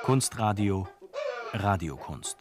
Kunstradio Radiokunst.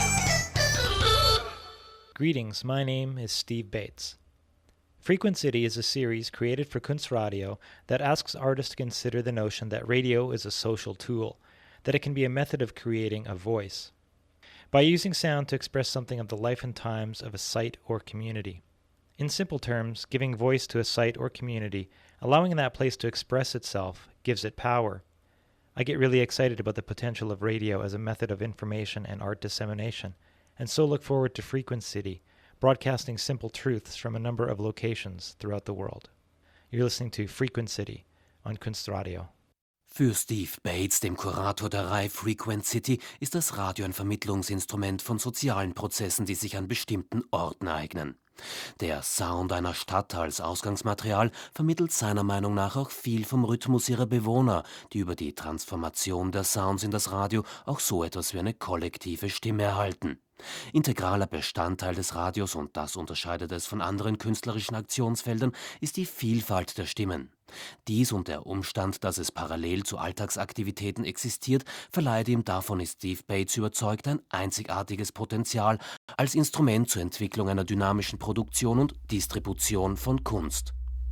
Greetings, my name is Steve Bates. Frequent City is a series created for Kunstradio that asks artists to consider the notion that radio is a social tool, that it can be a method of creating a voice, by using sound to express something of the life and times of a site or community. In simple terms, giving voice to a site or community, allowing that place to express itself, gives it power. I get really excited about the potential of radio as a method of information and art dissemination, and so look forward to Frequent City, broadcasting simple truths from a number of locations throughout the world. You're listening to Frequent City on Kunstradio. Für Steve Bates, dem Kurator der Reihe Frequent City, ist das Radio ein Vermittlungsinstrument von sozialen Prozessen, die sich an bestimmten Orten eignen. Der Sound einer Stadt als Ausgangsmaterial vermittelt seiner Meinung nach auch viel vom Rhythmus ihrer Bewohner, die über die Transformation der Sounds in das Radio auch so etwas wie eine kollektive Stimme erhalten. Integraler Bestandteil des Radios, und das unterscheidet es von anderen künstlerischen Aktionsfeldern, ist die Vielfalt der Stimmen. Dies und der Umstand, dass es parallel zu Alltagsaktivitäten existiert, verleiht ihm, davon ist Steve Bates überzeugt, ein einzigartiges Potenzial als Instrument zur Entwicklung einer dynamischen Produktion und Distribution von Kunst.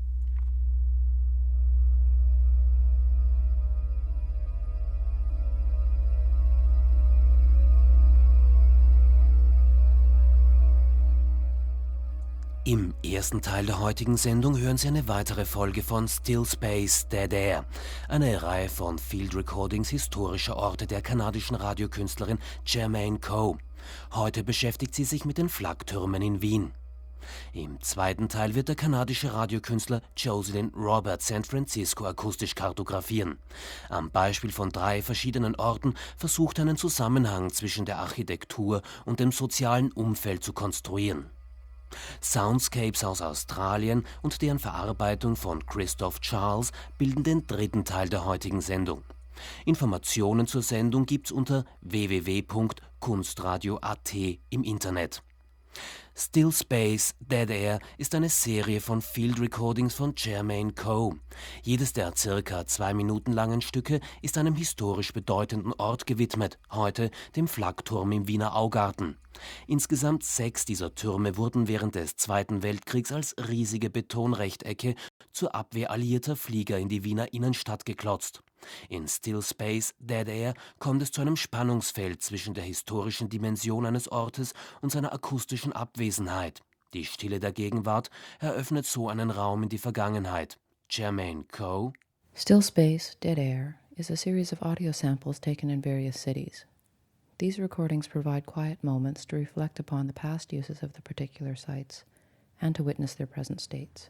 Im ersten Teil der heutigen Sendung hören Sie eine weitere Folge von Still Space, Dead Air, eine Reihe von Field Recordings historischer Orte der kanadischen Radiokünstlerin Germaine Coe. Heute beschäftigt sie sich mit den Flaktürmen in Wien. Im zweiten Teil wird der kanadische Radiokünstler Jocelyn Roberts San Francisco akustisch kartografieren. Am Beispiel von 3 verschiedenen Orten versucht er einen Zusammenhang zwischen der Architektur und dem sozialen Umfeld zu konstruieren. Soundscapes aus Australien und deren Verarbeitung von Christoph Charles bilden den dritten Teil der heutigen Sendung. Informationen zur Sendung gibt's unter www.kunstradio.at im Internet. Still Space, Dead Air ist eine Serie von Field Recordings von Germaine Coe. Jedes der ca. 2 Minuten langen Stücke ist einem historisch bedeutenden Ort gewidmet, heute dem Flakturm im Wiener Augarten. Insgesamt 6 dieser Türme wurden während des Zweiten Weltkriegs als riesige Betonrechtecke zur Abwehr alliierter Flieger in die Wiener Innenstadt geklotzt. In Still Space, Dead Air kommt es zu einem Spannungsfeld zwischen der historischen Dimension eines Ortes und seiner akustischen Abwesenheit. Die Stille der Gegenwart eröffnet so einen Raum in die Vergangenheit. Germaine Coe. Still Space, Dead Air is a series of audio samples taken in various cities. These recordings provide quiet moments to reflect upon the past uses of the particular sites and to witness their present states.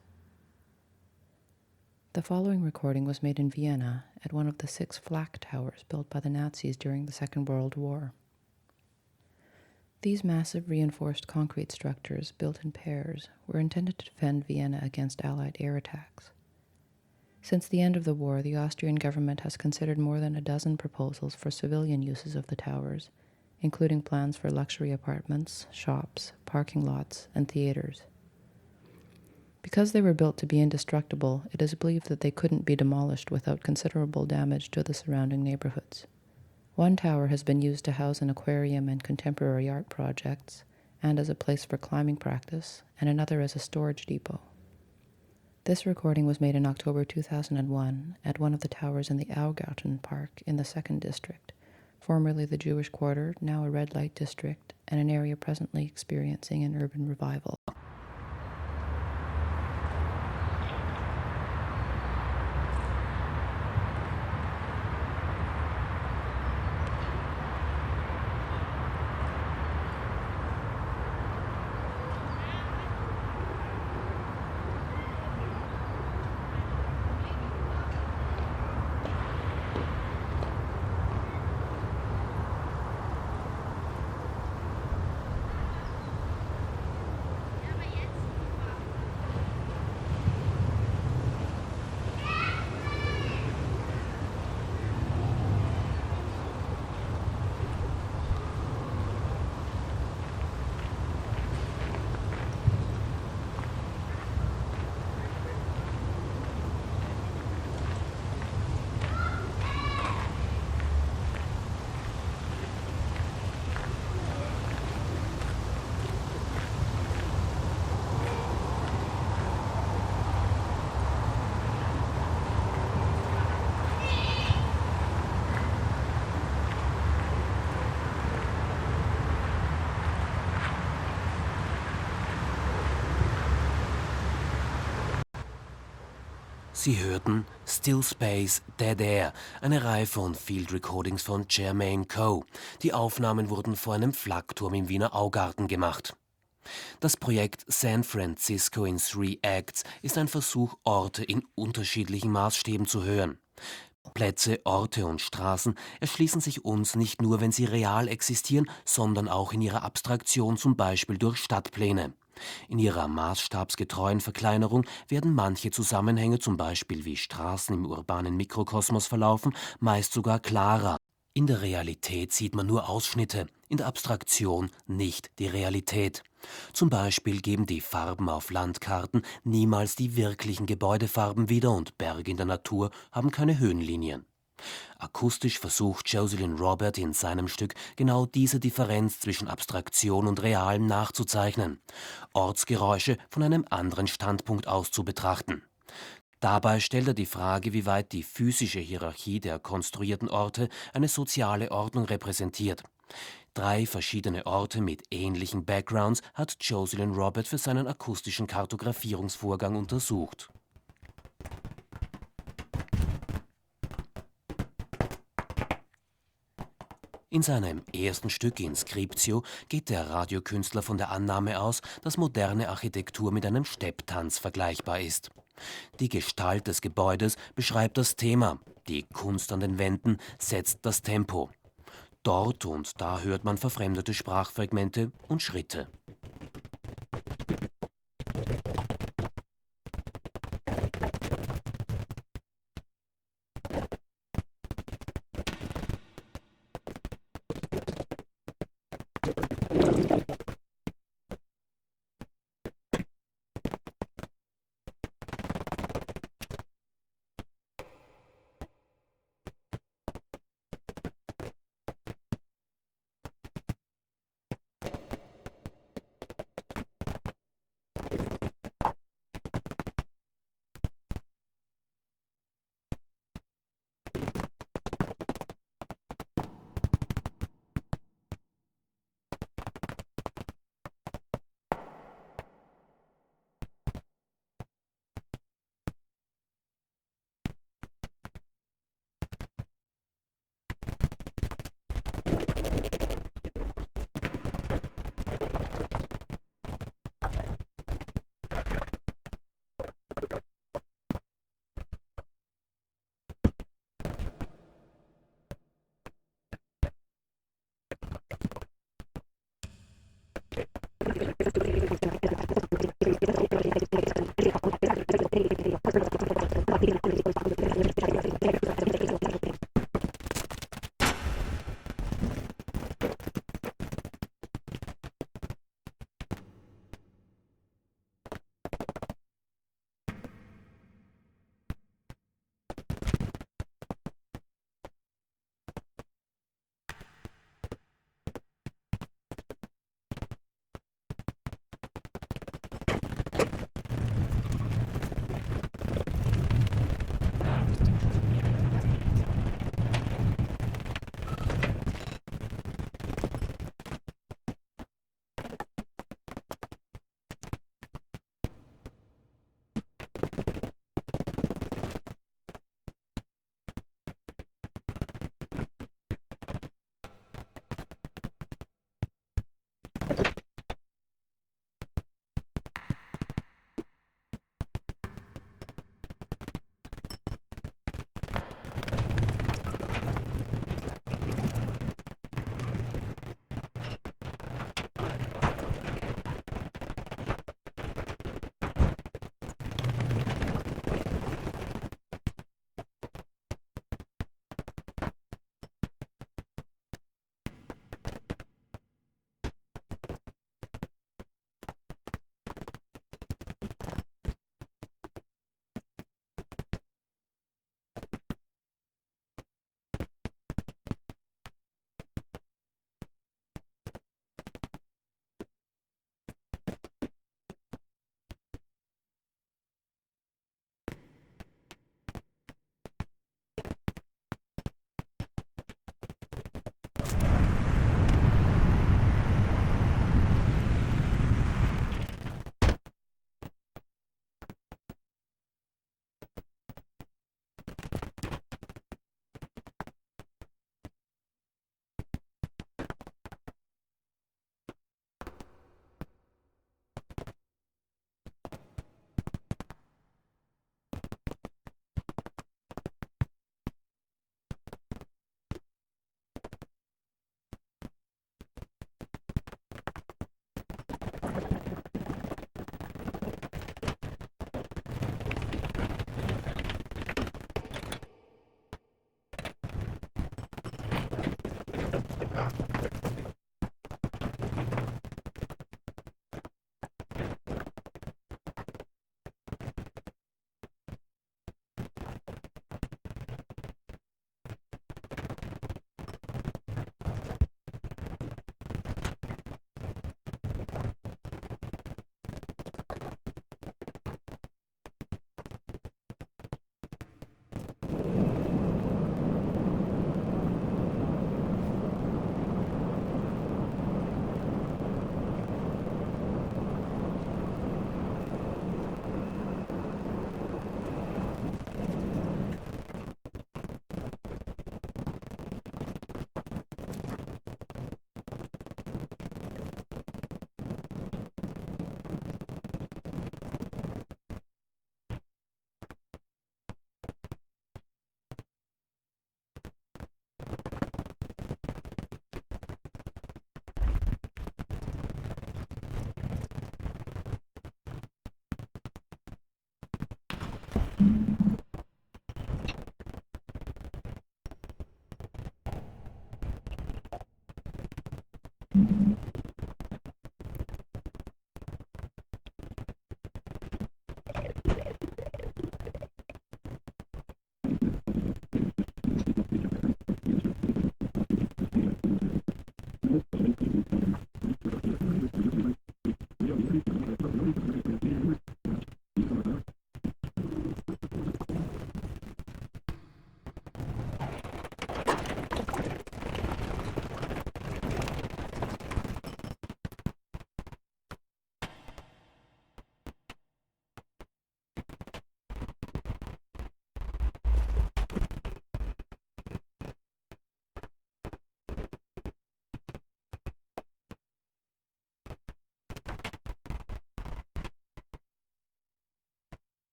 The following recording was made in Vienna at one of the 6 flak towers built by the Nazis during the Second World War. These massive reinforced concrete structures, built in pairs, were intended to defend Vienna against Allied air attacks. Since the end of the war, the Austrian government has considered more than a dozen proposals for civilian uses of the towers, including plans for luxury apartments, shops, parking lots, and theaters. Because they were built to be indestructible, it is believed that they couldn't be demolished without considerable damage to the surrounding neighborhoods. One tower has been used to house an aquarium and contemporary art projects, and as a place for climbing practice, and another as a storage depot. This recording was made in October 2001 at one of the towers in the Augarten Park in the 2nd District, formerly the Jewish Quarter, now a red light district, and an area presently experiencing an urban revival. Sie hörten Still Space, Dead Air, eine Reihe von Field Recordings von Jermaine Coe. Die Aufnahmen wurden vor einem Flakturm im Wiener Augarten gemacht. Das Projekt San Francisco in 3 Acts ist ein Versuch, Orte in unterschiedlichen Maßstäben zu hören. Plätze, Orte und Straßen erschließen sich uns nicht nur, wenn sie real existieren, sondern auch in ihrer Abstraktion, zum Beispiel durch Stadtpläne. In ihrer maßstabsgetreuen Verkleinerung werden manche Zusammenhänge, zum Beispiel wie Straßen im urbanen Mikrokosmos verlaufen, meist sogar klarer. In der Realität sieht man nur Ausschnitte, in der Abstraktion nicht die Realität. Zum Beispiel geben die Farben auf Landkarten niemals die wirklichen Gebäudefarben wieder und Berge in der Natur haben keine Höhenlinien. Akustisch versucht Jocelyn Robert in seinem Stück genau diese Differenz zwischen Abstraktion und Realem nachzuzeichnen, Ortsgeräusche von einem anderen Standpunkt aus zu betrachten. Dabei stellt er die Frage, wie weit die physische Hierarchie der konstruierten Orte eine soziale Ordnung repräsentiert. 3 verschiedene Orte mit ähnlichen Backgrounds hat Jocelyn Robert für seinen akustischen Kartografierungsvorgang untersucht. In seinem ersten Stück Inscriptio geht der Radiokünstler von der Annahme aus, dass moderne Architektur mit einem Stepptanz vergleichbar ist. Die Gestalt des Gebäudes beschreibt das Thema, die Kunst an den Wänden setzt das Tempo. Dort und da hört man verfremdete Sprachfragmente und Schritte.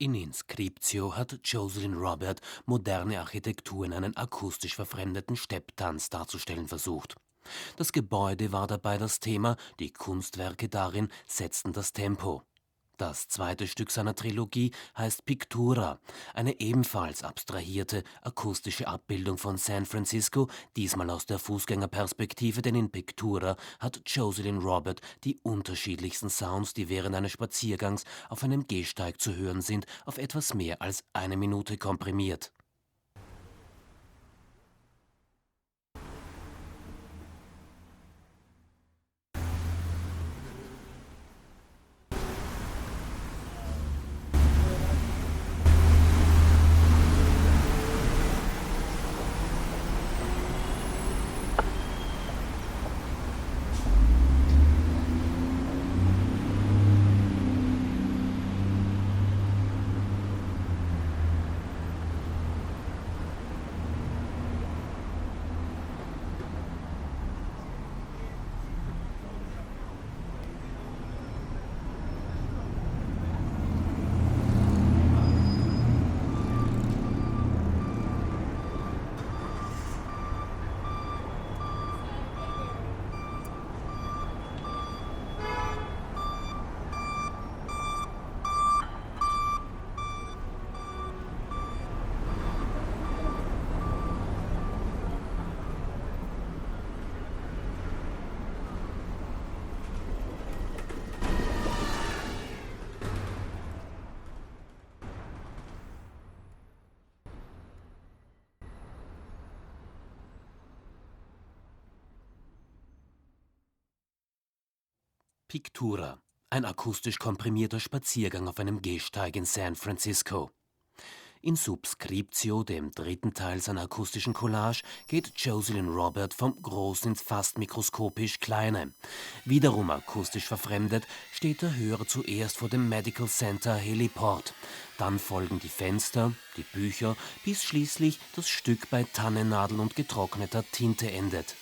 In Inscriptio hat Jocelyn Robert moderne Architektur in einen akustisch verfremdeten Stepptanz darzustellen versucht. Das Gebäude war dabei das Thema, die Kunstwerke darin setzten das Tempo. Das zweite Stück seiner Trilogie heißt Pictura, eine ebenfalls abstrahierte akustische Abbildung von San Francisco, diesmal aus der Fußgängerperspektive, denn in Pictura hat Jocelyn Robert die unterschiedlichsten Sounds, die während eines Spaziergangs auf einem Gehsteig zu hören sind, auf etwas mehr als 1 Minute komprimiert. Pictura, ein akustisch komprimierter Spaziergang auf einem Gehsteig in San Francisco. In Subscriptio, dem dritten Teil seiner akustischen Collage, geht Jocelyn Robert vom Großen ins fast mikroskopisch Kleine. Wiederum akustisch verfremdet steht der Hörer zuerst vor dem Medical Center Heliport. Dann folgen die Fenster, die Bücher, bis schließlich das Stück bei Tannennadel und getrockneter Tinte endet.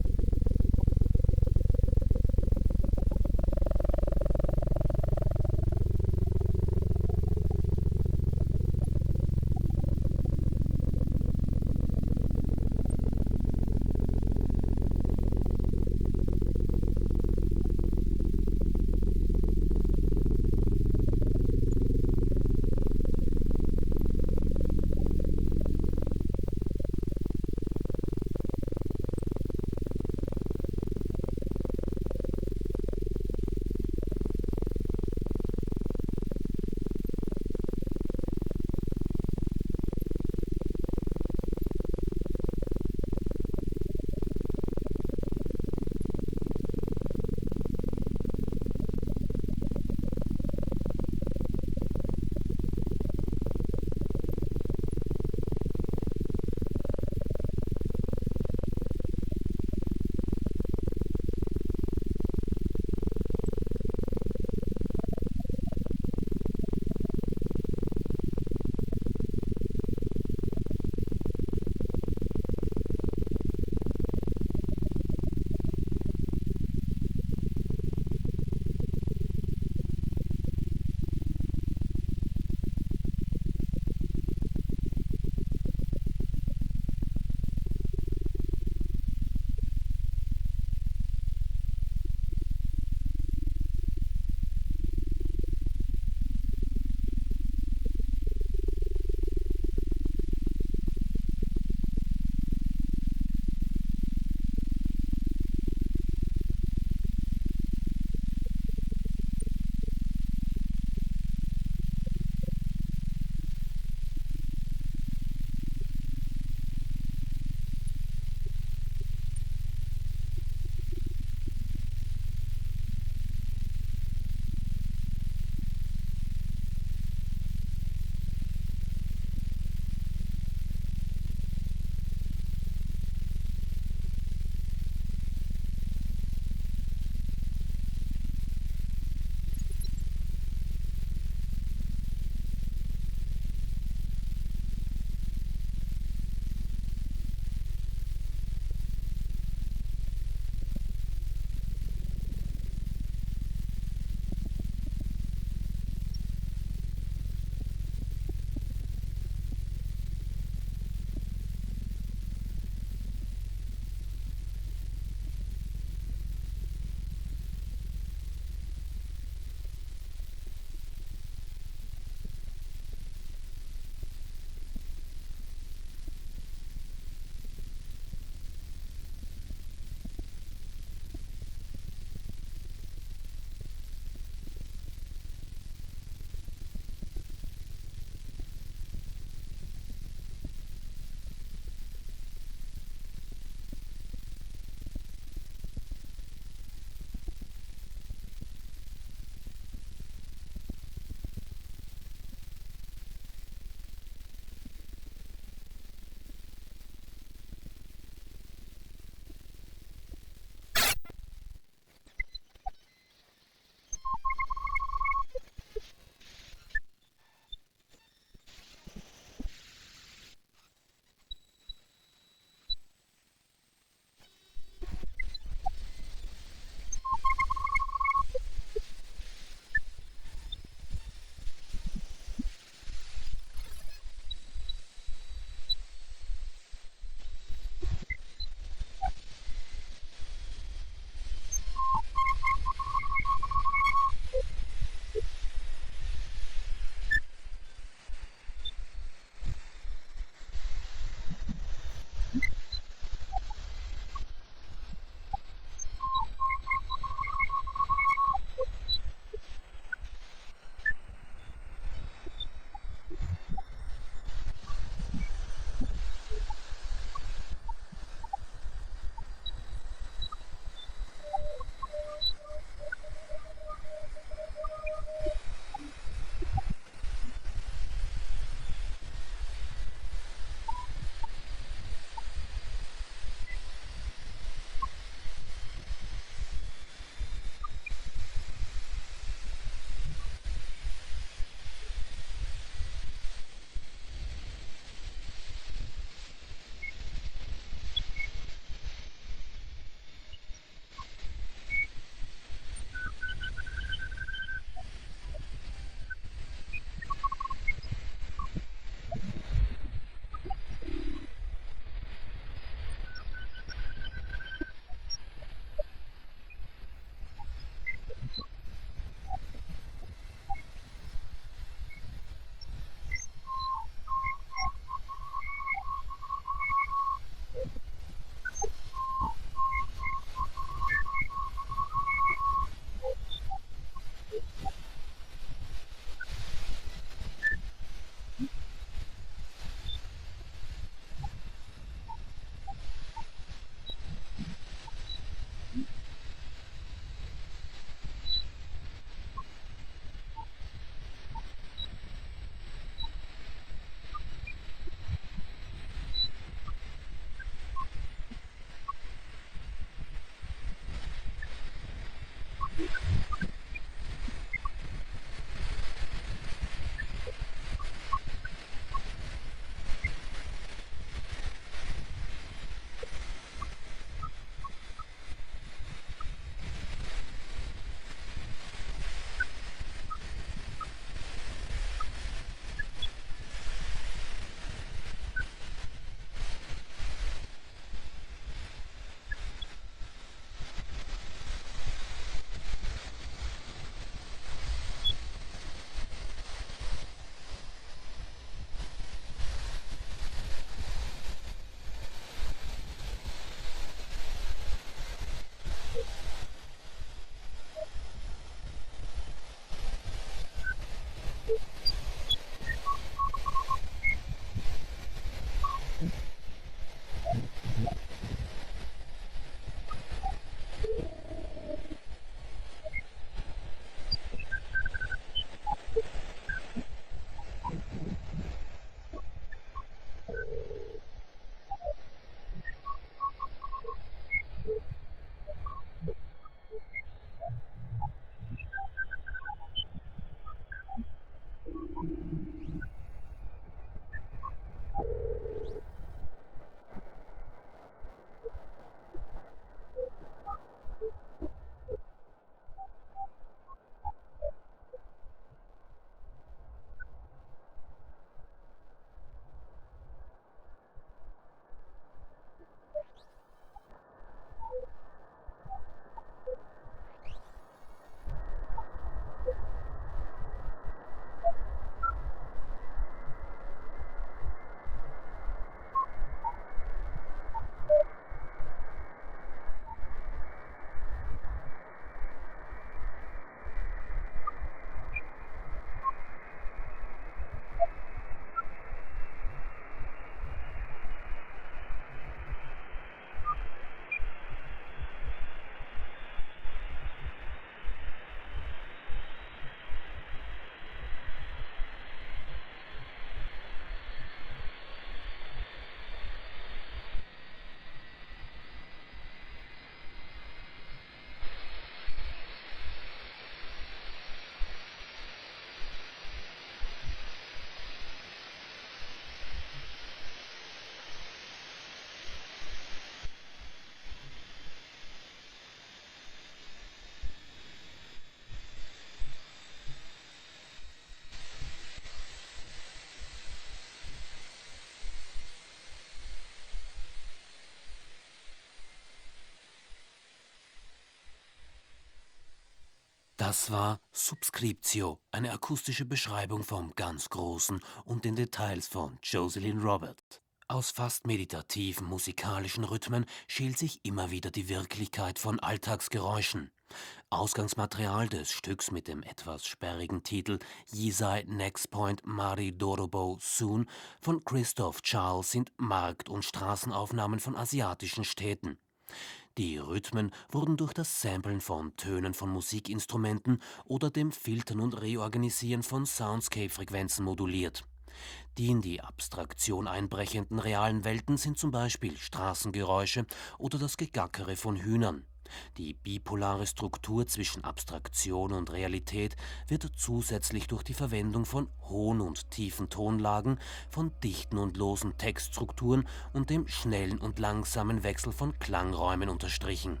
Das war Subscriptio, eine akustische Beschreibung vom ganz Großen und den Details von Jocelyn Robert. Aus fast meditativen musikalischen Rhythmen schält sich immer wieder die Wirklichkeit von Alltagsgeräuschen. Ausgangsmaterial des Stücks mit dem etwas sperrigen Titel Yesai Next Point Mari Dorobo Soon von Christoph Charles sind Markt- und Straßenaufnahmen von asiatischen Städten. Die Rhythmen wurden durch das Samplen von Tönen von Musikinstrumenten oder dem Filtern und Reorganisieren von Soundscape-Frequenzen moduliert. Die in die Abstraktion einbrechenden realen Welten sind zum Beispiel Straßengeräusche oder das Gegackere von Hühnern. Die bipolare Struktur zwischen Abstraktion und Realität wird zusätzlich durch die Verwendung von hohen und tiefen Tonlagen, von dichten und losen Textstrukturen und dem schnellen und langsamen Wechsel von Klangräumen unterstrichen.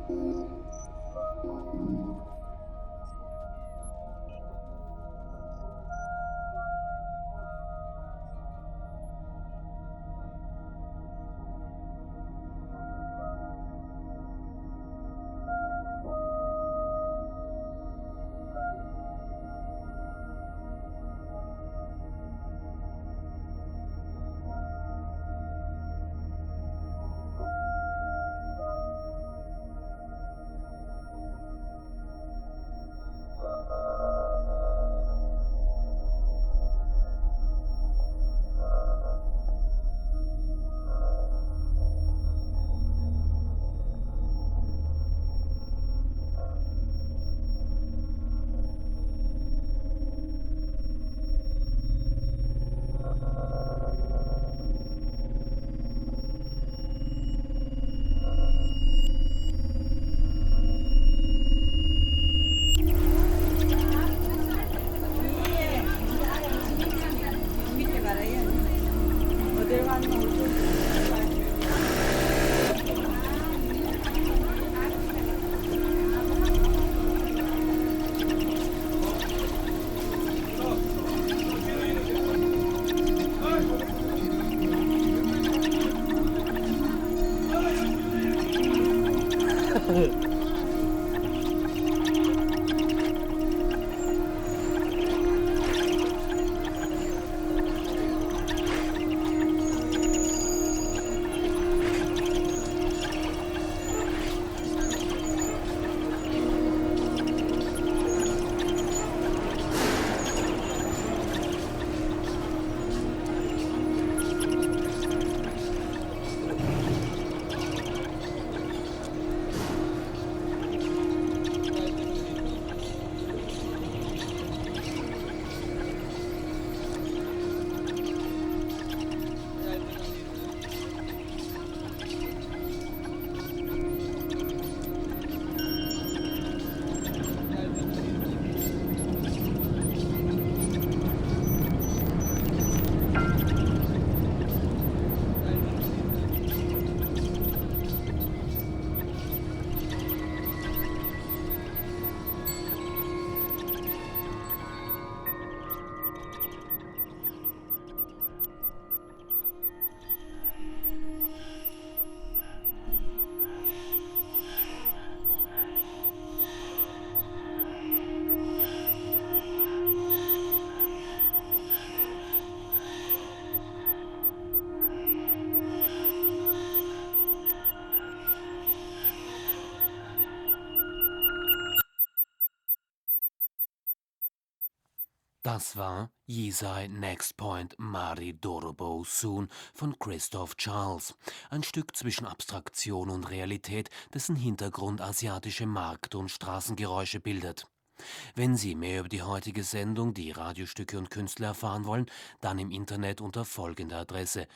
Das war Yesai Next Point Mari Dorobo Soon von Christoph Charles, ein Stück zwischen Abstraktion und Realität, dessen Hintergrund asiatische Markt- und Straßengeräusche bildet. Wenn Sie mehr über die heutige Sendung, die Radiostücke und Künstler erfahren wollen, dann im Internet unter folgender Adresse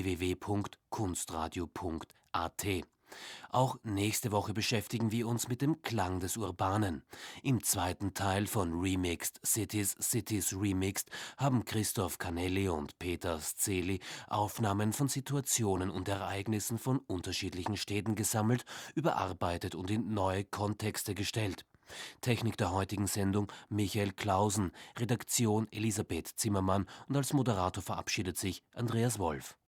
www.kunstradio.at. Auch nächste Woche beschäftigen wir uns mit dem Klang des Urbanen. Im zweiten Teil von Remixed Cities, Cities Remixed haben Christoph Canelli und Peter Szeli Aufnahmen von Situationen und Ereignissen von unterschiedlichen Städten gesammelt, überarbeitet und in neue Kontexte gestellt. Technik der heutigen Sendung Michael Clausen, Redaktion Elisabeth Zimmermann und als Moderator verabschiedet sich Andreas Wolf.